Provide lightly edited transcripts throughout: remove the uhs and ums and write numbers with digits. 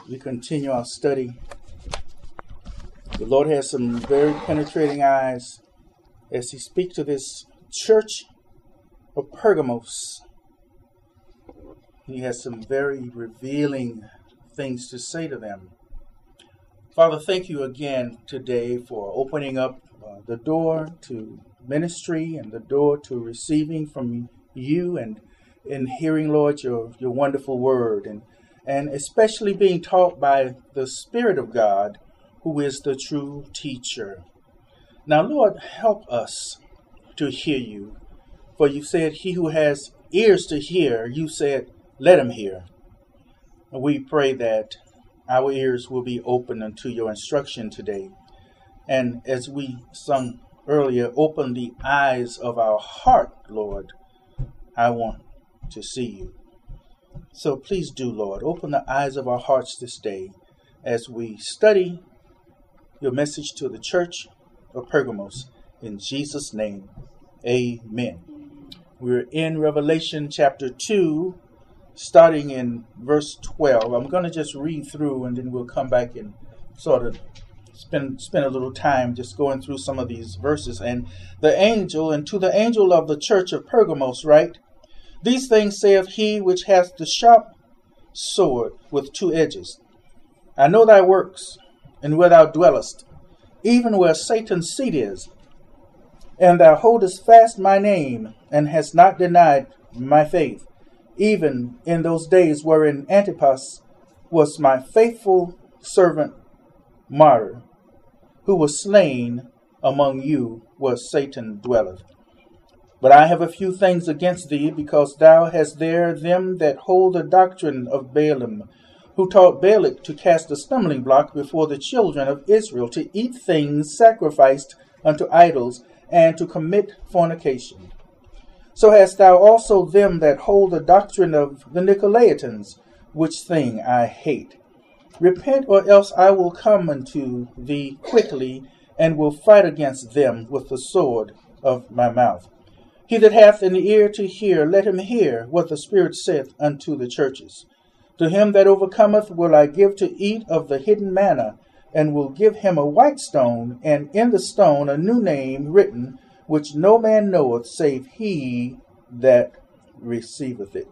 we continue our study. The Lord has some very penetrating eyes as he speaks to this church of Pergamos. He has some very revealing things to say to them. Father, thank you again today for opening up the door to ministry and the door to receiving from you and in hearing, Lord, your wonderful word, and especially being taught by the Spirit of God, who is the true teacher. Now, Lord, help us to hear you. For you said, he who has ears to hear, you said, let him hear. And we pray that our ears will be open unto your instruction today. And as we sung earlier, open the eyes of our heart, Lord. I want to see you. So please do, Lord, open the eyes of our hearts this day as we study your message to the church of Pergamos. In Jesus' name, amen. We're in Revelation chapter 2, starting in verse 12. I'm going to just read through and then we'll come back and sort of spend a little time just going through some of these verses. And the angel, and to the angel of the church of Pergamos, write, these things saith he which hath the sharp sword with two edges. I know thy works, and where thou dwellest, even where Satan's seat is. And thou holdest fast my name, and hast not denied my faith, even in those days wherein Antipas was my faithful servant martyr, who was slain among you where Satan dwelleth. But I have a few things against thee, because thou hast there them that hold the doctrine of Balaam, who taught Balak to cast a stumbling block before the children of Israel, to eat things sacrificed unto idols, and to commit fornication. So hast thou also them that hold the doctrine of the Nicolaitans, which thing I hate. Repent, or else I will come unto thee quickly, and will fight against them with the sword of my mouth. He that hath an ear to hear, let him hear what the Spirit saith unto the churches. To him that overcometh will I give to eat of the hidden manna, and will give him a white stone, and in the stone a new name written, which no man knoweth, save he that receiveth it.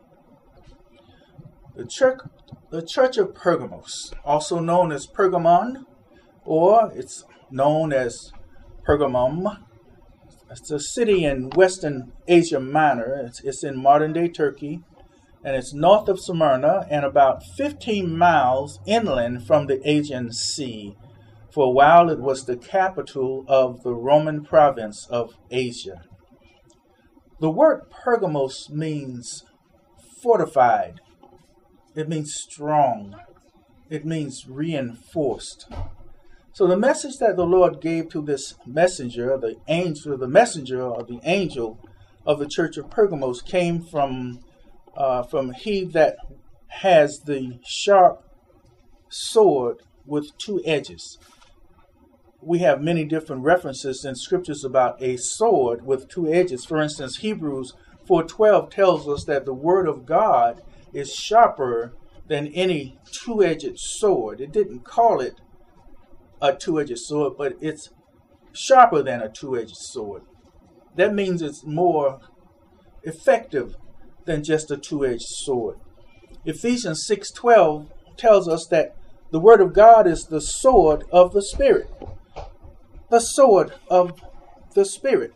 The church of Pergamos, also known as Pergamon, or it's known as Pergamum. It's a city in Western Asia Minor. It's in modern-day Turkey, and it's north of Smyrna and about 15 miles inland from the Aegean Sea. For a while, it was the capital of the Roman province of Asia. The word Pergamos means fortified. It means strong. It means reinforced. So the message that the Lord gave to this messenger, the messenger or the angel of the church of Pergamos, came from he that has the sharp sword with two edges. We have many different references in scriptures about a sword with two edges. For instance, Hebrews 4:12 tells us that the word of God is sharper than any two-edged sword. It didn't call it a two-edged sword, but it's sharper than a two-edged sword. That means it's more effective than just a two-edged sword. Ephesians 6:12 tells us that the word of God is the sword of the Spirit. The sword of the Spirit.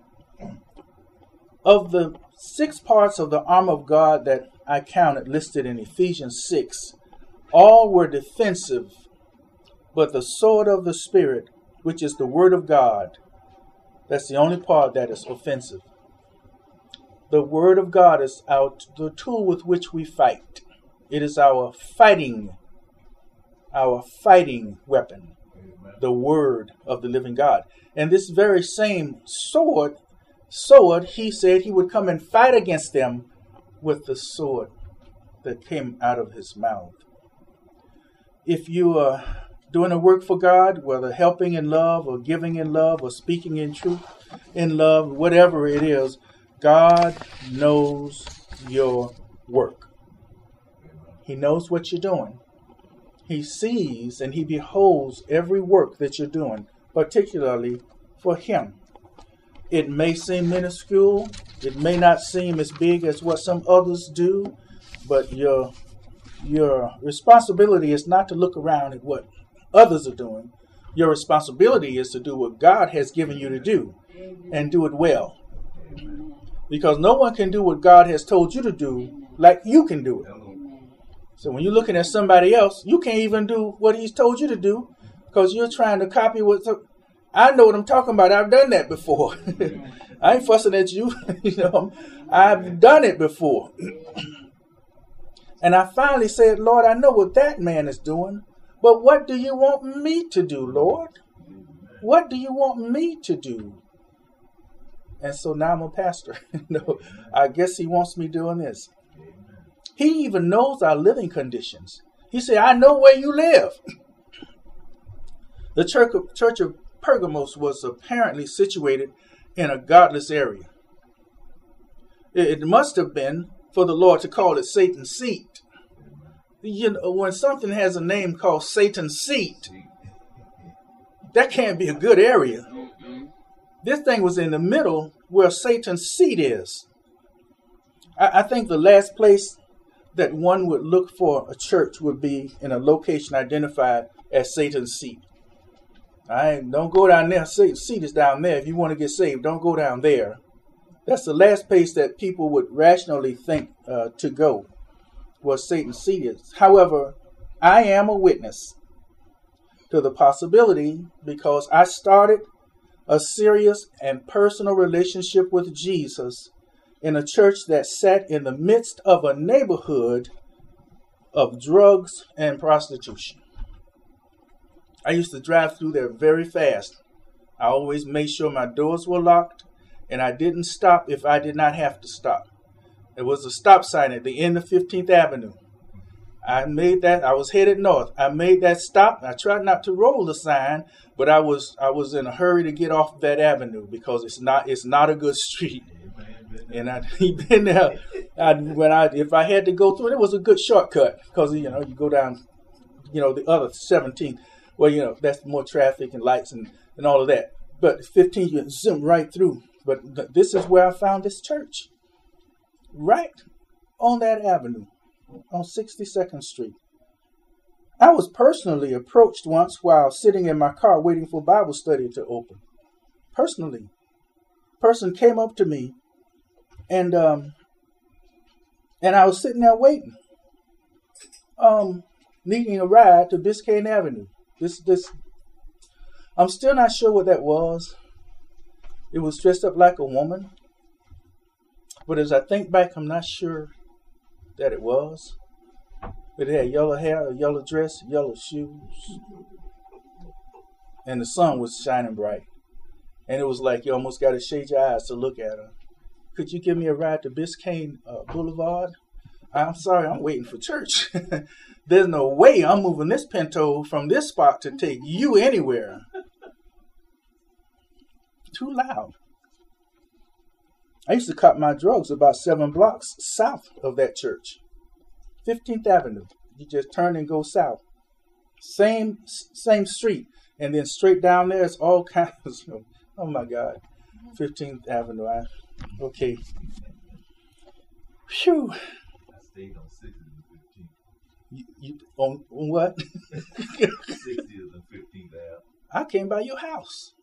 Of the 6 parts of the armor of God that I counted listed in Ephesians 6, all were defensive, but the sword of the Spirit, which is the word of God, that's the only part that is offensive. The word of God is the tool with which we fight. It is our fighting weapon, the word of the living God. And this very same sword, he said he would come and fight against them with the sword that came out of his mouth. If you are doing a work for God, whether helping in love or giving in love or speaking in truth in love, whatever it is, God knows your work. He knows what you're doing. He sees and he beholds every work that you're doing, particularly for him. It may seem minuscule. It may not seem as big as what some others do, but your responsibility is not to look around at what others are doing. Your responsibility is to do what God has given you to do and do it well. Because no one can do what God has told you to do like you can do it. So when you're looking at somebody else, you can't even do what he's told you to do because you're trying to copy what. I know what I'm talking about. I've done that before. I ain't fussing at you. I've done it before. And I finally said, Lord, I know what that man is doing, but what do you want me to do, Lord? What do you want me to do? And so now I'm a pastor. I guess he wants me doing this. He even knows our living conditions. He said, I know where you live. The church of Pergamos was apparently situated in a godless area. It must have been for the Lord to call it Satan's seat. When something has a name called Satan's seat, that can't be a good area. This thing was in the middle where Satan's seat is. I think the last place that one would look for a church would be in a location identified as Satan's seat. Don't go down there. Satan's seat is down there. If you want to get saved, don't go down there. That's the last place that people would rationally think to go, where Satan's seat is. However, I am a witness to the possibility because I started a serious and personal relationship with Jesus in a church that sat in the midst of a neighborhood of drugs and prostitution. I used to drive through there very fast. I always made sure my doors were locked, and I didn't stop if I did not have to stop. There was a stop sign at the end of 15th Avenue. I was headed north. I made that stop. I tried not to roll the sign, but I was in a hurry to get off that avenue because it's not a good street. And I'd been there. If I had to go through it, it was a good shortcut because you go down, the other 17th. Well, that's more traffic and lights and all of that. But 15, you zoom right through. But this is where I found this church, right on that avenue, on 62nd Street. I was personally approached once while sitting in my car waiting for Bible study to open. Personally, a person came up to me. And I was sitting there waiting, needing a ride to Biscayne Avenue. I'm still not sure what that was. It was dressed up like a woman. But as I think back, I'm not sure that it was. But it had yellow hair, a yellow dress, yellow shoes. And the sun was shining bright. And it was like you almost got to shade your eyes to look at her. Could you give me a ride to Biscayne Boulevard? I'm sorry, I'm waiting for church. There's no way I'm moving this Pinto from this spot to take you anywhere. Too loud. I used to cut my drugs about 7 blocks south of that church. 15th Avenue. You just turn and go south. Same street. And then straight down there is all kinds of, oh my God. 15th Avenue. Okay. Phew. I stayed on 60th and 15th. You on what? 60th and 15th Ave. I came by your house.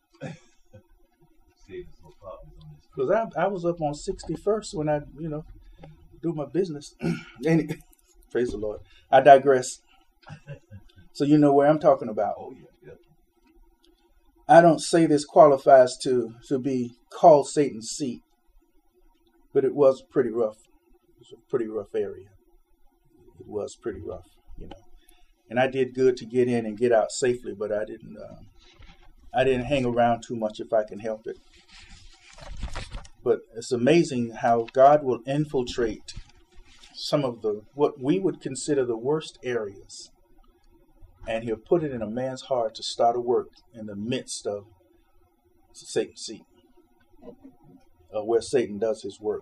Because I was up on 61st when I, do my business. Anyway, praise the Lord. I digress. So you know where I'm talking about. Oh, yeah. I don't say this qualifies to be called Satan's seat. But it was pretty rough. It was a pretty rough area. It was pretty rough, And I did good to get in and get out safely, but I didn't hang around too much if I can help it. But it's amazing how God will infiltrate some of what we would consider the worst areas. And he'll put it in a man's heart to start a work in the midst of Satan's seat. Where Satan does his work.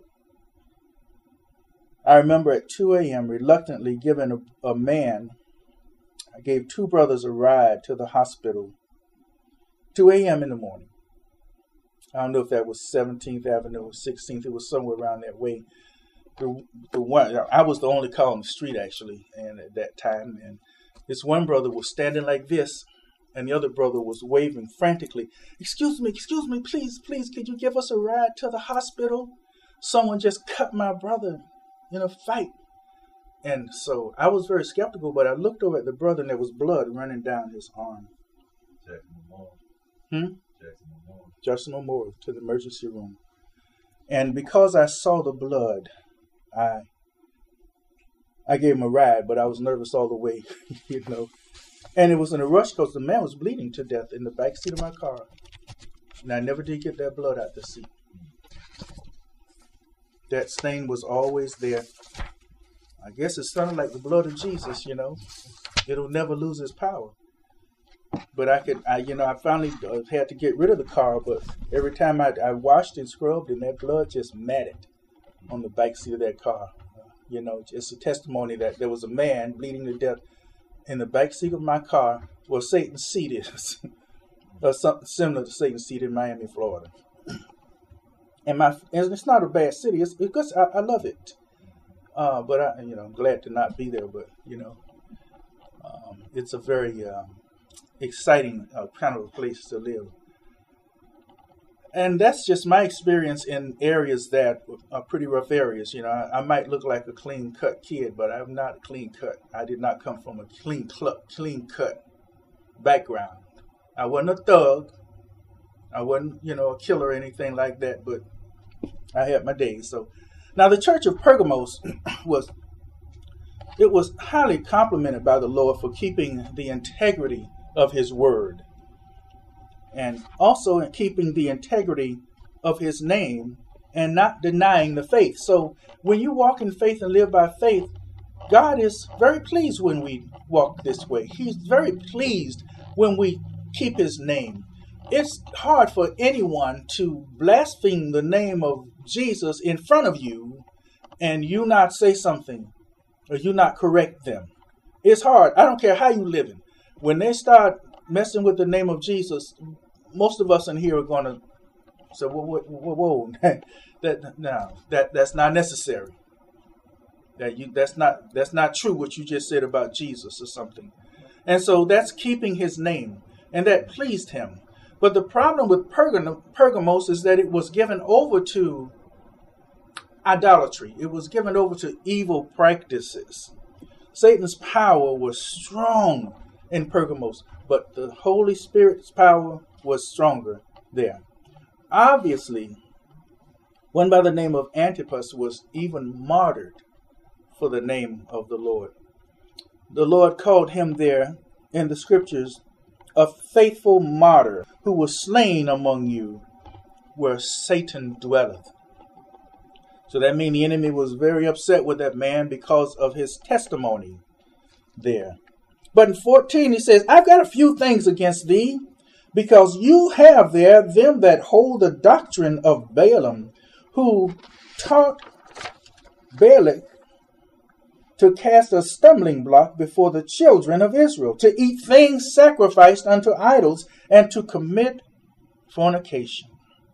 I remember at 2 a.m. reluctantly giving a man, I gave two brothers a ride to the hospital, 2 a.m. in the morning. I don't know if that was 17th Avenue or 16th. It was somewhere around that way. The one, I was the only car on the street, actually, and at that time. And this one brother was standing like this, and the other brother was waving frantically. Excuse me, please, could you give us a ride to the hospital? Someone just cut my brother in a fight. And so I was very skeptical, but I looked over at the brother, and there was blood running down his arm. Jackson Memorial, to the emergency room. And because I saw the blood, I gave him a ride, but I was nervous all the way, you know. And it was in a rush because the man was bleeding to death in the back seat of my car. And I never did get that blood out the seat. That stain was always there. I guess it sounded like the blood of Jesus, you know. It'll never lose its power. But I finally had to get rid of the car, but every time I washed and scrubbed, and that blood just matted on the back seat of that car. You know, it's a testimony that there was a man bleeding to death in the back seat of my car where Satan's seat is, or something similar to Satan's seat in Miami, Florida. And it's not a bad city. It's because I love it. But I'm glad to not be there. But it's a very exciting kind of a place to live. And that's just my experience in areas that are pretty rough areas. You know, I might look like a clean-cut kid, but I'm not clean-cut. I did not come from a clean-cut background. I wasn't a thug. I wasn't, a killer or anything like that, but I had my days. So now the church of Pergamos was highly complimented by the Lord for keeping the integrity of his word, and also in keeping the integrity of his name and not denying the faith. So when you walk in faith and live by faith, God is very pleased when we walk this way. He's very pleased when we keep his name. It's hard for anyone to blaspheme the name of Jesus in front of you and you not say something or you not correct them. It's hard. I don't care how you living. When they start messing with the name of Jesus, most of us in here are going to say, whoa, that's not necessary. That's not true what you just said about Jesus or something. And so that's keeping his name, and that pleased him. But the problem with Pergamos is that it was given over to idolatry. It was given over to evil practices. Satan's power was strong in Pergamos, but the Holy Spirit's power was stronger there. Obviously, one by the name of Antipas was even martyred for the name of the Lord. The Lord called him there in the scriptures a faithful martyr who was slain among you where Satan dwelleth. So that means the enemy was very upset with that man because of his testimony there. But in 14, he says, I've got a few things against thee, because you have there them that hold the doctrine of Balaam, who taught Balak to cast a stumbling block before the children of Israel, to eat things sacrificed unto idols, and to commit fornication.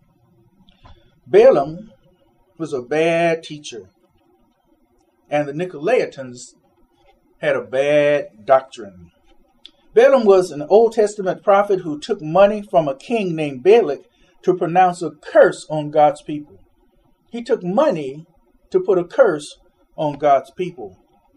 Balaam was a bad teacher, and the Nicolaitans had a bad doctrine. Balaam was an Old Testament prophet who took money from a king named Balak to pronounce a curse on God's people. He took money to put a curse on God's people.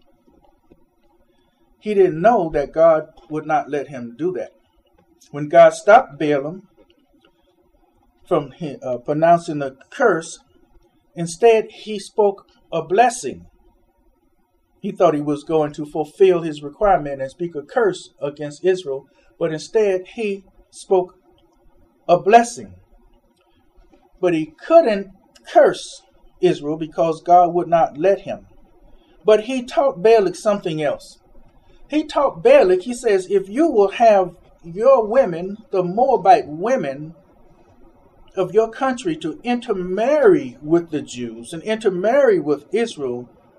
He didn't know that God would not let him do that. When God stopped Balaam from pronouncing a curse, instead he spoke a blessing. He thought he was going to fulfill his requirement and speak a curse against Israel, but instead he spoke a blessing. But he couldn't curse Israel because God would not let him. But he taught Balak something else. He taught Balak, he says, if you will have your women, the Moabite women of your country, to intermarry with the Jews and intermarry with Israel,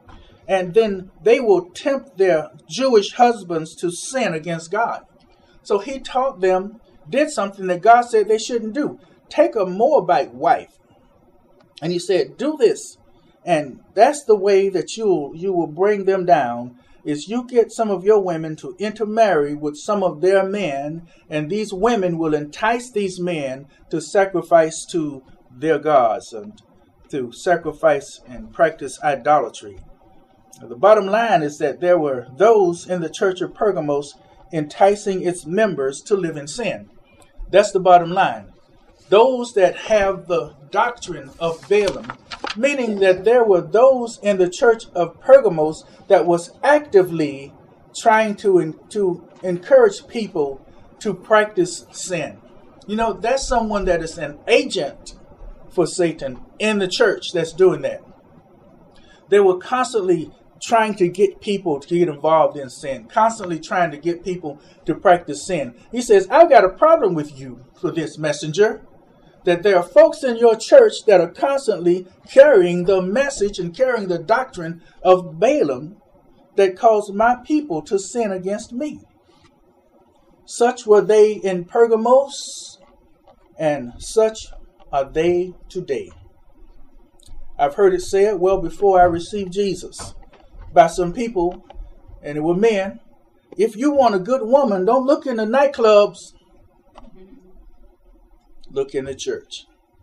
and then they will tempt their Jewish husbands to sin against God. So he taught them, did something that God said they shouldn't do. Take a Moabite wife. And he said, do this. And that's the way that you will bring them down, is you get some of your women to intermarry with some of their men, and these women will entice these men to sacrifice to their gods and to sacrifice and practice idolatry. The bottom line is that there were those in the church of Pergamos enticing its members to live in sin. That's the bottom line. Those that have the doctrine of Balaam, meaning that there were those in the church of Pergamos that was actively trying to encourage people to practice sin. You know, that's someone that is an agent for Satan in the church that's doing that. They were constantly trying to get people to get involved in sin, constantly trying to get people to practice sin. He says, I've got a problem with you for this, messenger, that there are folks in your church that are constantly carrying the message and carrying the doctrine of Balaam that caused my people to sin against me. Such were they in Pergamos, and such are they today. I've heard it said well before I received Jesus by some people, and it were men, if you want a good woman, don't look in the nightclubs. Look in the church.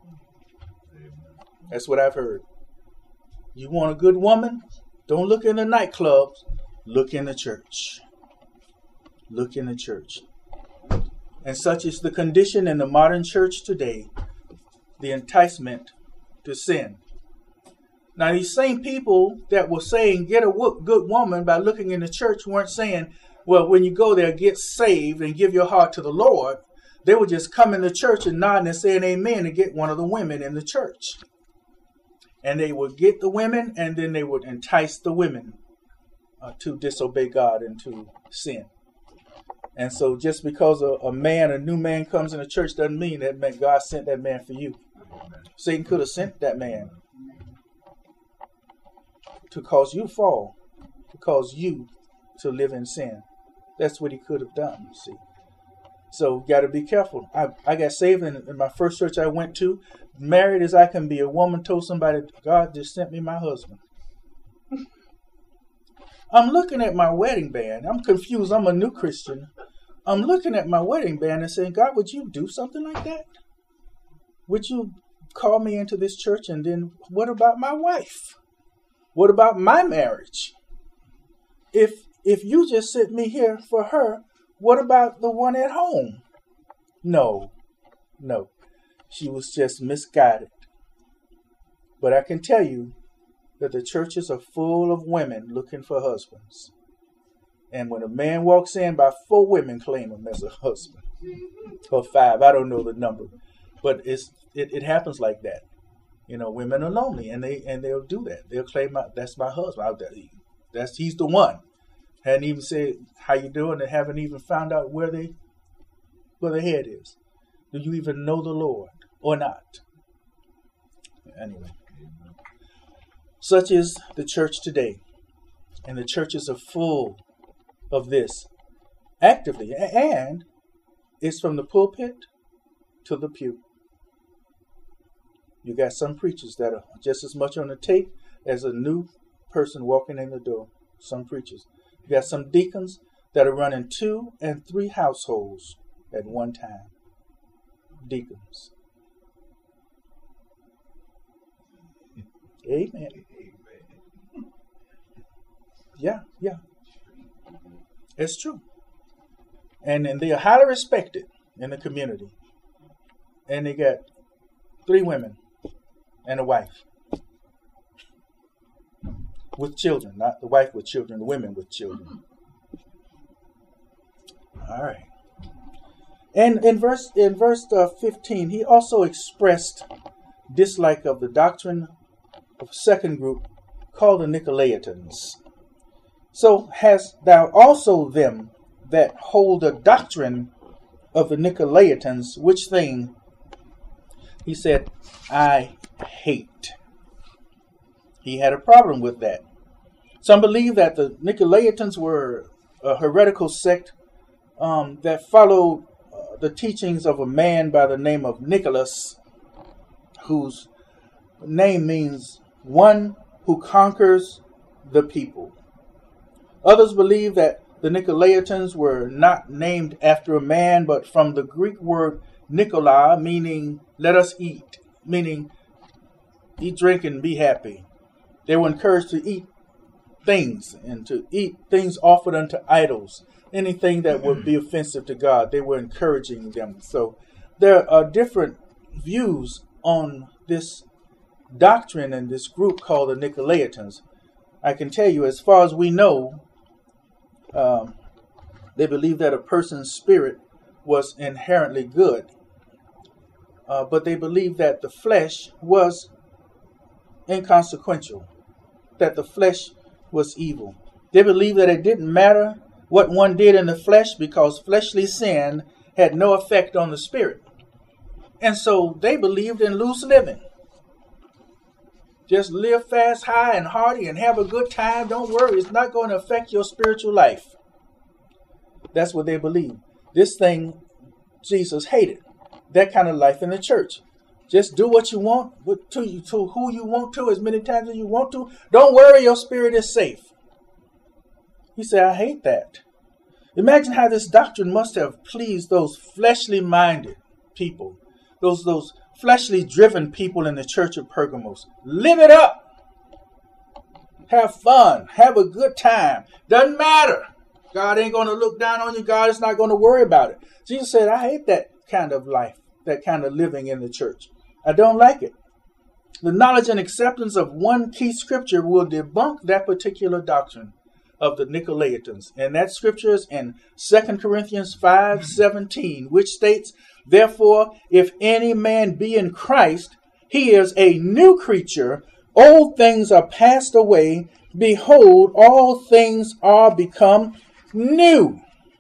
That's what I've heard. You want a good woman? Don't look in the nightclubs. Look in the church. Look in the church. And such is the condition in the modern church today. The enticement to sin. Now, these same people that were saying get a good woman by looking in the church weren't saying, well, when you go there, get saved and give your heart to the Lord. They would just come in the church and nod and saying amen and get one of the women in the church. And they would get the women, and then they would entice the women to disobey God and to sin. And so just because a new man comes in the church doesn't mean that God sent that man for you. Satan could have sent that man to cause you to fall, to cause you to live in sin. That's what he could have done, you see. So you got to be careful. I got saved in my first church I went to. Married as I can be, a woman told somebody, God just sent me my husband. I'm looking at my wedding band. I'm confused. I'm a new Christian. I'm looking at my wedding band and saying, God, would you do something like that? Would you call me into this church? And then what about my wife? What about my marriage? If you just sent me here for her, what about the one at home? No. She was just misguided. But I can tell you that the churches are full of women looking for husbands. And when a man walks in, about 4 women claim him as a husband. Or 5, I don't know the number. But it happens like that. You know, women are lonely, and they'll do that. They'll claim, that's my husband. He's the one. Hadn't even said how you doing, and haven't even found out where their head is. Do you even know the Lord or not? Anyway, such is the church today, and the churches are full of this actively, and it's from the pulpit to the pew. You got some preachers that are just as much on the tape as a new person walking in the door. Some preachers. You got some deacons that are running 2 and 3 households at one time. Deacons. Amen. Yeah. It's true. And they are highly respected in the community. And they got 3 women and a wife. With children, not the wife with children, the women with children. All right. And in verse 15, he also expressed dislike of the doctrine of a second group called the Nicolaitans. So hast thou also them that hold the doctrine of the Nicolaitans, which thing, he said, I hate. He had a problem with that. Some believe that the Nicolaitans were a heretical sect that followed the teachings of a man by the name of Nicholas, whose name means one who conquers the people. Others believe that the Nicolaitans were not named after a man, but from the Greek word Nicola, meaning let us eat, meaning eat, drink, and be happy. They were encouraged to eat things and to eat things offered unto idols, anything that would be offensive to God. They were encouraging them. So there are different views on this doctrine and this group called the Nicolaitans. I can tell you, as far as we know, they believe that a person's spirit was inherently good. But they believe that the flesh was inconsequential, that the flesh was evil. They believe that it didn't matter what one did in the flesh because fleshly sin had no effect on the spirit. And so they believed in loose living. Just live fast, high, and hearty and have a good time. Don't worry, it's not going to affect your spiritual life. That's what they believe. This thing Jesus hated. That kind of life in the church. Just do what you want to who you want to, as many times as you want to. Don't worry, your spirit is safe. He said, I hate that. Imagine how this doctrine must have pleased those fleshly minded people, those fleshly driven people in the church of Pergamos. Live it up. Have fun. Have a good time. Doesn't matter. God ain't going to look down on you. God is not going to worry about it. Jesus said, I hate that kind of life, that kind of living in the church. I don't like it. The knowledge and acceptance of one key scripture will debunk that particular doctrine of the Nicolaitans. And that scripture is in 2 Corinthians 5:17, which states, therefore, if any man be in Christ, he is a new creature. Old things are passed away. Behold, all things are become new.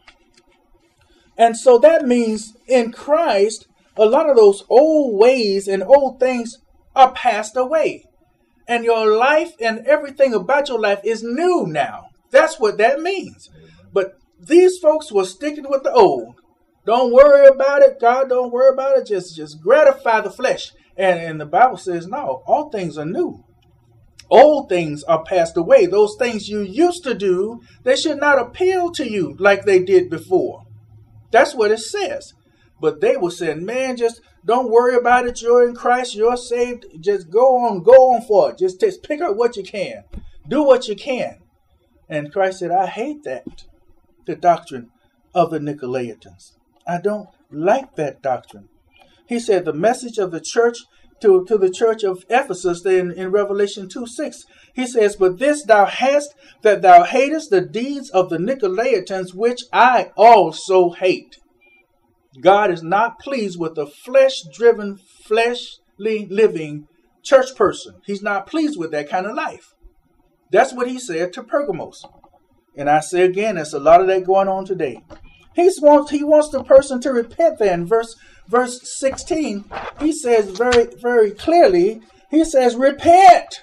And so that means in Christ, a lot of those old ways and old things are passed away. And your life and everything about your life is new now. That's what that means. But these folks were sticking with the old. Don't worry about it. God, don't worry about it. Just gratify the flesh. And the Bible says, no, all things are new. Old things are passed away. Those things you used to do, they should not appeal to you like they did before. That's what it says. But they were saying, man, just don't worry about it. You're in Christ. You're saved. Just go on for it. Just pick up what you can. Do what you can. And Christ said, I hate that, the doctrine of the Nicolaitans. I don't like that doctrine. He said the message of the church to the church of Ephesus in Revelation 2:6. He says, but this thou hast, that thou hatest the deeds of the Nicolaitans, which I also hate. God is not pleased with the flesh-driven, fleshly living church person. He's not pleased with that kind of life. That's what he said to Pergamos. And I say again, there's a lot of that going on today. He wants the person to repent there. In verse 16, he says very, very clearly, he says, repent.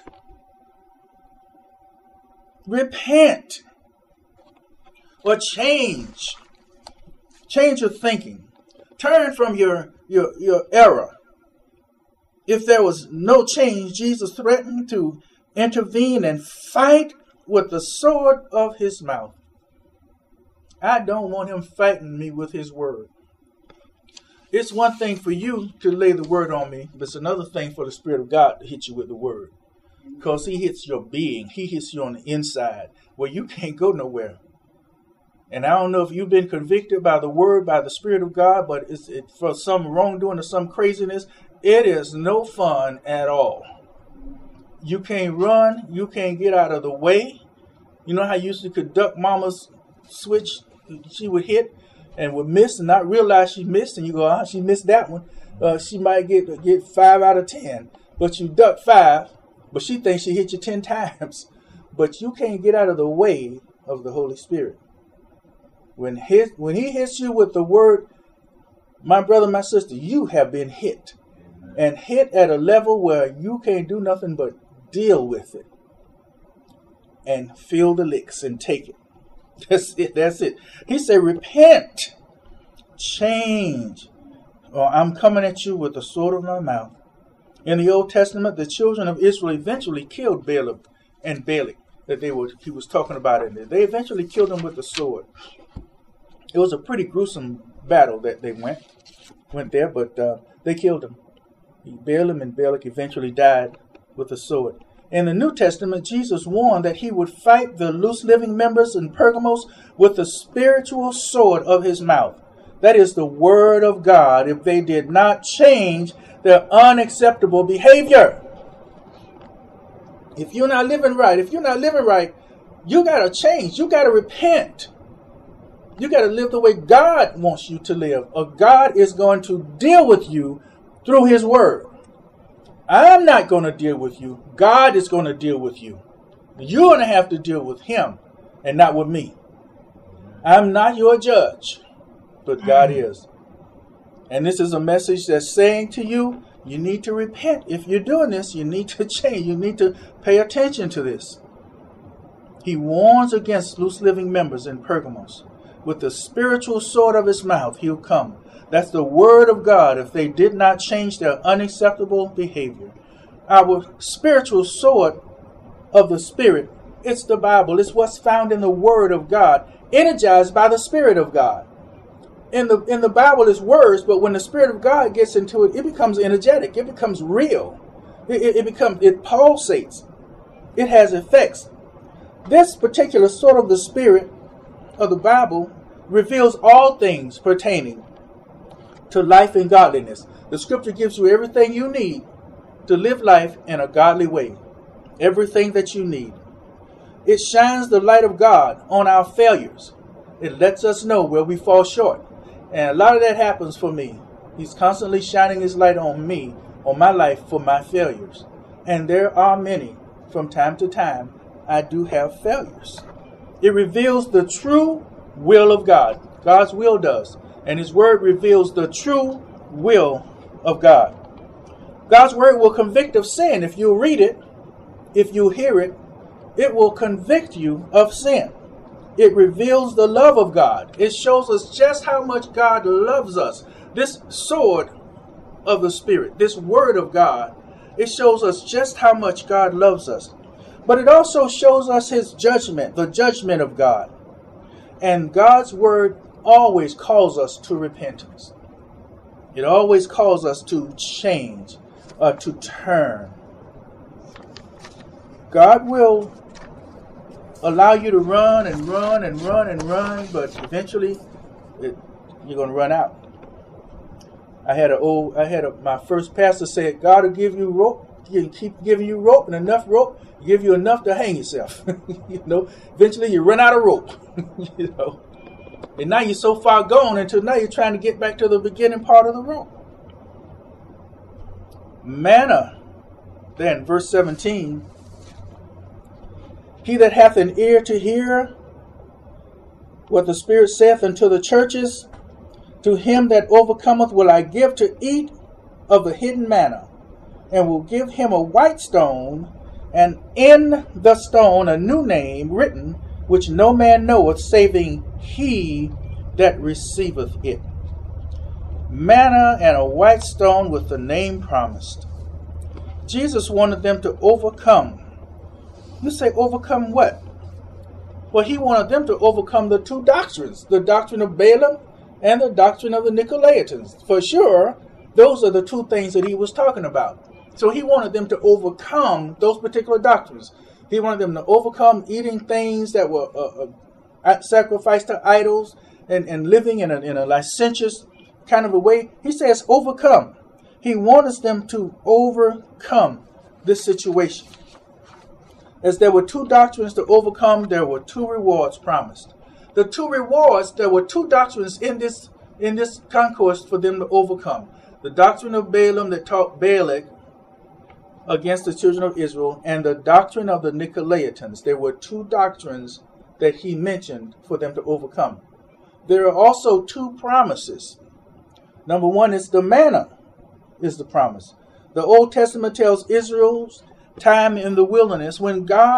Repent. Or change. Change your thinking. Turn from your error. If there was no change, Jesus threatened to intervene and fight with the sword of his mouth. I don't want him fighting me with his word. It's one thing for you to lay the word on me, but it's another thing for the Spirit of God to hit you with the word. Because he hits your being. He hits you on the inside where you can't go nowhere. And I don't know if you've been convicted by the word, by the Spirit of God, but it's for some wrongdoing or some craziness. It is no fun at all. You can't run. You can't get out of the way. You know how you used to conduct mama's switch? She would hit and would miss and not realize she missed. And you go, she missed that one. She might get 5 out of 10. But you duck 5. But she thinks she hit you 10 times. But you can't get out of the way of the Holy Spirit. When he hits you with the word, my brother, my sister, you have been hit. And hit at a level where you can't do nothing but deal with it. and feel the licks and take it. That's it. That's it. He said, repent, change, or I'm coming at you with the sword of my mouth. In the Old Testament, the children of Israel eventually killed Balaam and Balak that he was talking about in there. They eventually killed them with the sword. It was a pretty gruesome battle that they went there, but they killed them. Balaam and Balak eventually died with the sword. In the New Testament, Jesus warned that he would fight the loose living members in Pergamos with the spiritual sword of his mouth. That is the word of God, if they did not change their unacceptable behavior. If you're not living right, you got to change. You got to repent. You got to live the way God wants you to live, or God is going to deal with you through his word. I'm not going to deal with you. God is going to deal with you. You're going to have to deal with him and not with me. I'm not your judge, but God is. And this is a message that's saying to you, you need to repent. If you're doing this, you need to change. You need to pay attention to this. He warns against loose living members in Pergamos. With the spiritual sword of his mouth, he'll come. That's the word of God if they did not change their unacceptable behavior. Our spiritual sword of the Spirit, it's the Bible. It's what's found in the word of God, energized by the Spirit of God. In the Bible is words, but when the Spirit of God gets into it, it becomes energetic. It becomes real. It pulsates. It has effects. This particular sword of the Spirit of the Bible reveals all things pertaining to life and godliness. The scripture gives you everything you need to live life in a godly way. Everything that you need. It shines the light of God on our failures. It lets us know where we fall short. And a lot of that happens for me. He's constantly shining his light on me, on my life, for my failures. And there are many. From time to time, I do have failures. It reveals the true will of God. God's will does. And his word reveals the true will of God. God's word will convict of sin. If you read it, if you hear it, it will convict you of sin. It reveals the love of God. It shows us just how much God loves us. This sword of the Spirit, this word of God, it shows us just how much God loves us. But it also shows us his judgment, the judgment of God. And God's word always calls us to repentance. It always calls us to change, to turn. God will allow you to run and run and run and run, but eventually you're going to run out. My first pastor said, God will give you rope. He can keep giving you rope, and enough rope, give you enough to hang yourself. Eventually you run out of rope. And now you're so far gone until now you're trying to get back to the beginning part of the rope. Manna, then verse 17. He that hath an ear to hear what the Spirit saith unto the churches, to him that overcometh will I give to eat of the hidden manna, and will give him a white stone, and in the stone a new name written, which no man knoweth, saving he that receiveth it. Manna and a white stone with the name promised. Jesus wanted them to overcome. You say, overcome what? Well, he wanted them to overcome the two doctrines, the doctrine of Balaam and the doctrine of the Nicolaitans. For sure, those are the two things that he was talking about. So he wanted them to overcome those particular doctrines. He wanted them to overcome eating things that were sacrificed to idols and living in a licentious kind of a way. He says overcome. He wants them to overcome this situation. As there were two doctrines to overcome, there were two rewards promised. The two rewards, there were two doctrines in this concourse for them to overcome. The doctrine of Balaam that taught Balak against the children of Israel, and the doctrine of the Nicolaitans. There were two doctrines that he mentioned for them to overcome. There are also two promises. Number one is the manna is the promise. The Old Testament tells Israel's time in the wilderness when God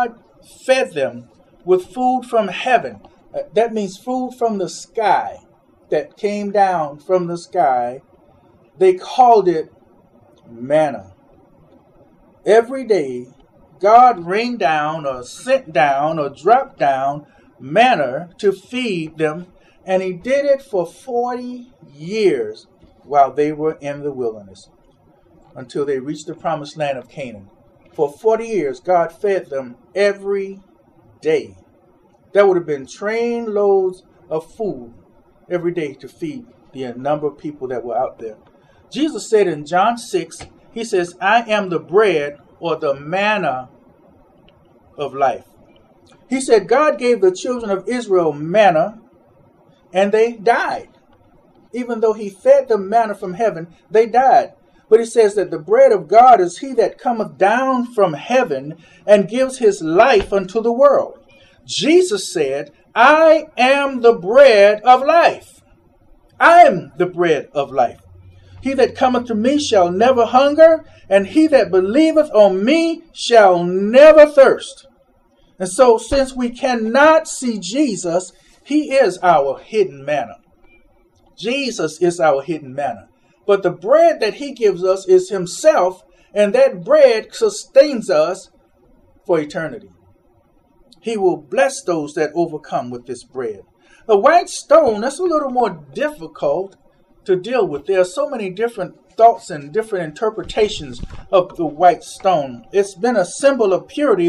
fed them with food from heaven. That means food from the sky that came down from the sky. They called it manna. Every day, God rained down or sent down or dropped down manna to feed them, and he did it for 40 years while they were in the wilderness until they reached the promised land of Canaan. For 40 years, God fed them every day. That would have been train loads of food every day to feed the number of people that were out there. Jesus said in John 6, he says, I am the bread or the manna of life. He said God gave the children of Israel manna and they died. Even though he fed them manna from heaven, they died. But he says that the bread of God is he that cometh down from heaven and gives his life unto the world. Jesus said, I am the bread of life. I am the bread of life. He that cometh to me shall never hunger, and he that believeth on me shall never thirst. And so, since we cannot see Jesus, he is our hidden manna. Jesus is our hidden manna. But the bread that he gives us is himself, and that bread sustains us for eternity. He will bless those that overcome with this bread. The white stone, that's a little more difficult to deal with. There are so many different thoughts and different interpretations of the white stone. It's been a symbol of purity.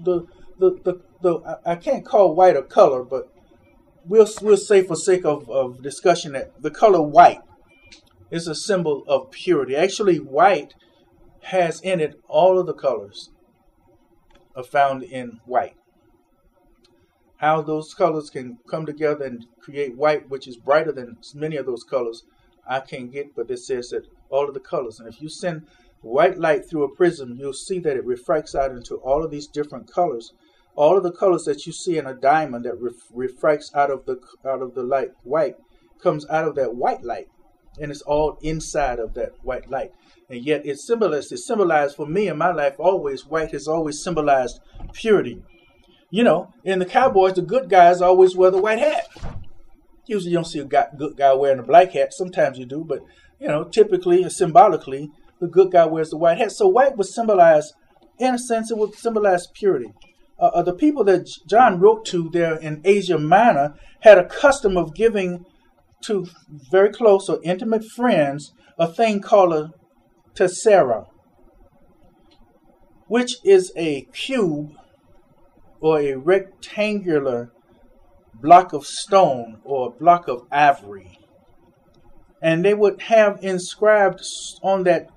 I can't call white a color, but we'll say for sake of discussion that the color white is a symbol of purity. Actually, white has in it all of the colors are found in white. How those colors can come together and create white, which is brighter than many of those colors, I can't get, but it says that all of the colors. And if you send white light through a prism, you'll see that it refracts out into all of these different colors. All of the colors that you see in a diamond that refracts out of the light white comes out of that white light. And it's all inside of that white light. And yet it's symbolized for me in my life always. White has always symbolized purity. You know, in the Cowboys, the good guys always wear the white hat. Usually you don't see a good guy wearing a black hat. Sometimes you do. But, you know, typically and symbolically, the good guy wears the white hat. So white would symbolize, in a sense, it would symbolize purity. The people that John wrote to there in Asia Minor had a custom of giving to very close or intimate friends a thing called a tessera, which is a cube or a rectangular block of stone or a block of ivory. And they would have inscribed on that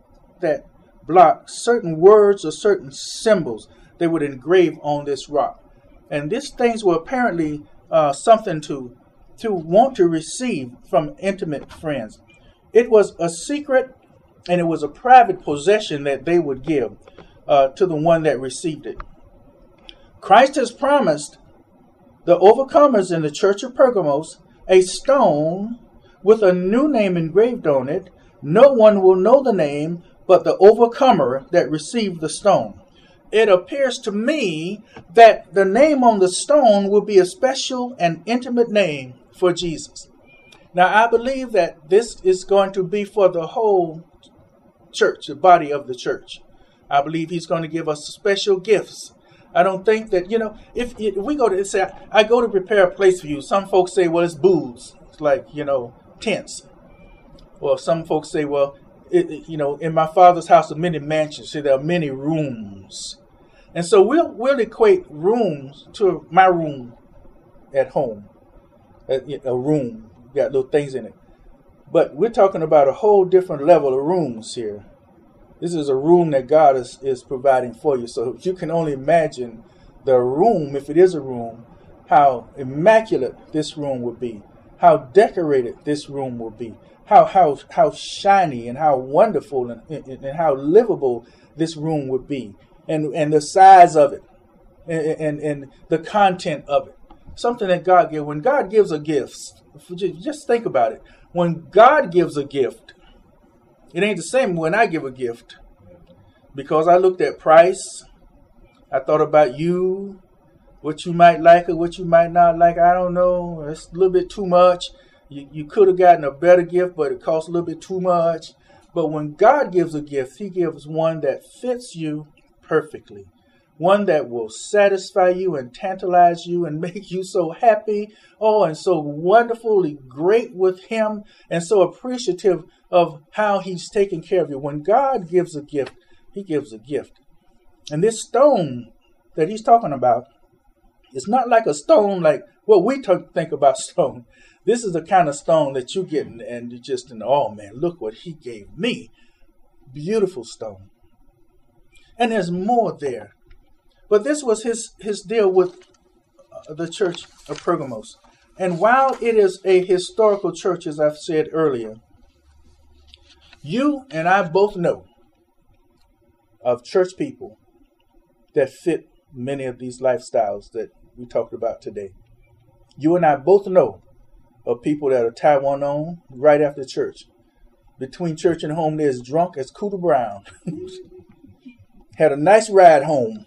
block certain words or certain symbols they would engrave on this rock. And these things were apparently something to want to receive from intimate friends. It was a secret and it was a private possession that they would give to the one that received it. Christ has promised the overcomers in the church of Pergamos a stone with a new name engraved on it. No one will know the name but the overcomer that received the stone. It appears to me that the name on the stone will be a special and intimate name for Jesus. Now, I believe that this is going to be for the whole church, the body of the church. I believe he's going to give us special gifts. I don't think that, if we go to say, I go to prepare a place for you. Some folks say, well, it's booths. It's like, tents. Or some folks say, well, in my Father's house are many mansions. So there are many rooms. And so we'll equate rooms to my room at home. A room, got little things in it. But we're talking about a whole different level of rooms here. This is a room that God is providing for you. So you can only imagine the room, if it is a room, how immaculate this room would be, how decorated this room will be, how shiny and how wonderful and how livable this room would be, and the size of it, and the content of it. Something that God gives. When God gives a gift, just think about it. When God gives a gift, it ain't the same when I give a gift. Because I looked at price, I thought about you, What you might like or what you might not like, I don't know. It's a little bit too much. You could have gotten a better gift, but it costs a little bit too much. But when God gives a gift, he gives one that fits you perfectly. One that will satisfy you and tantalize you and make you so happy. Oh, and so wonderfully great with him and so appreciative of how he's taking care of you. When God gives a gift, he gives a gift. And this stone that he's talking about, it's not like a stone like what we think about stone. This is the kind of stone that you get and you just, oh man, look what he gave me. Beautiful stone. And there's more there. But this was his deal with the church of Pergamos. And while it is a historical church, as I've said earlier, you and I both know of church people that fit many of these lifestyles that we talked about today. You and I both know of people that are tied one on right after church. Between church and home, they're as drunk as Cooter Brown. Had a nice ride home.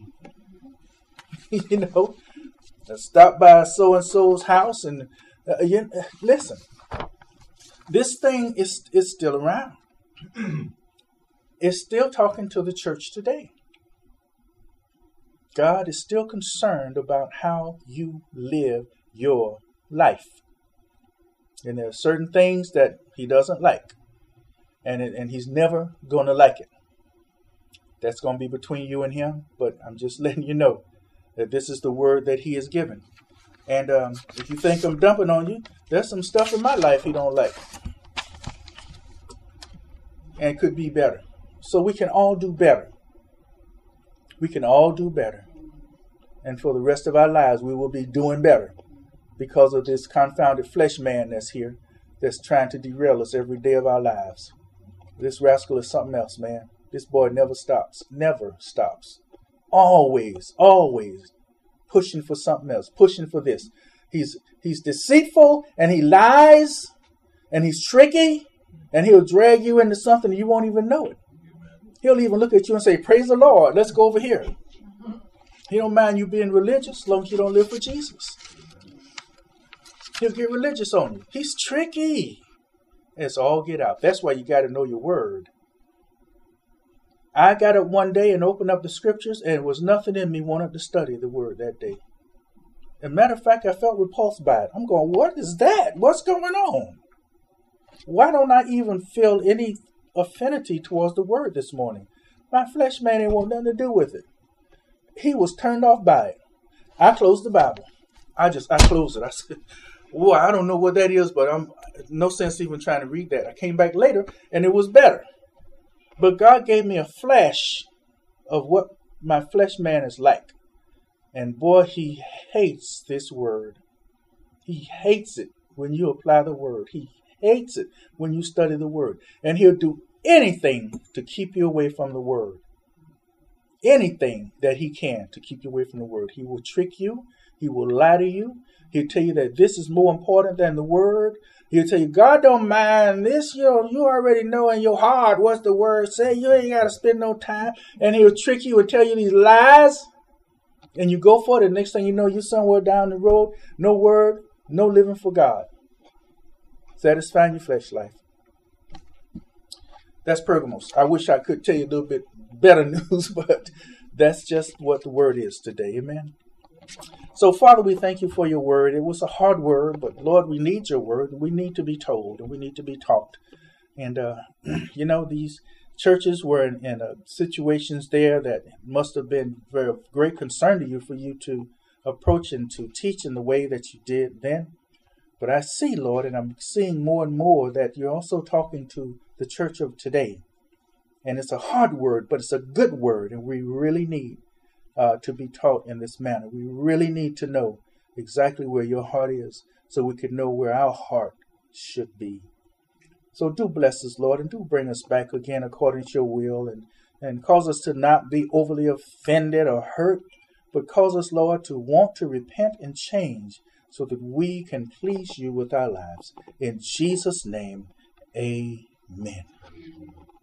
Stopped by so-and-so's house and listen, this thing is still around. It's still talking to the church today. God is still concerned about how you live your life. And there are certain things that he doesn't like. And he's never going to like it. That's going to be between you and him. But I'm just letting you know that this is the word that he has given. And if you think I'm dumping on you, there's some stuff in my life he don't like. And could be better. So we can all do better. We can all do better. And for the rest of our lives, we will be doing better because of this confounded flesh man that's here, that's trying to derail us every day of our lives. This rascal is something else, man. This boy never stops. Never stops. Always pushing for something else, pushing for this. He's deceitful and he lies and he's tricky and he'll drag you into something and you won't even know it. He'll even look at you and say, praise the Lord, let's go over here. He don't mind you being religious as long as you don't live for Jesus. He'll get religious on you. He's tricky. It's all get out. That's why you got to know your word. I got up one day and opened up the scriptures and it was nothing in me wanted to study the word that day. As a matter of fact, I felt repulsed by it. I'm going, what is that? What's going on? Why don't I even feel any affinity towards the word this morning? My flesh man ain't want nothing to do with it. He was turned off by it. I closed the Bible. I closed it. I said, well, I don't know what that is, but I'm no sense even trying to read that. I came back later and it was better. But God gave me a flash of what my flesh man is like. And boy, he hates this word. He hates it when you apply the word. He hates it when you study the word. And he'll do anything to keep you away from the word. Anything that he can to keep you away from the word. He will trick you. He will lie to you. He'll tell you that this is more important than the word. He'll tell you, God don't mind this. You already know in your heart what's the word say. You ain't got to spend no time. And he'll trick you and tell you these lies. And you go for it. And next thing you know, you're somewhere down the road. No word, no living for God. Satisfying your flesh life. That's Pergamos. I wish I could tell you a little bit better news, but that's just what the word is today. Amen. So, Father, we thank you for your word. It was a hard word, but Lord, we need your word. We need to be told and we need to be taught. And, these churches were in situations there that must have been very great concern to you for you to approach and to teach in the way that you did then. But I see, Lord, and I'm seeing more and more that you're also talking to the church of today. And it's a hard word, but it's a good word. And we really need to be taught in this manner. We really need to know exactly where your heart is so we can know where our heart should be. So do bless us, Lord, and do bring us back again according to your will and cause us to not be overly offended or hurt, but cause us, Lord, to want to repent and change so that we can please you with our lives. In Jesus' name, amen.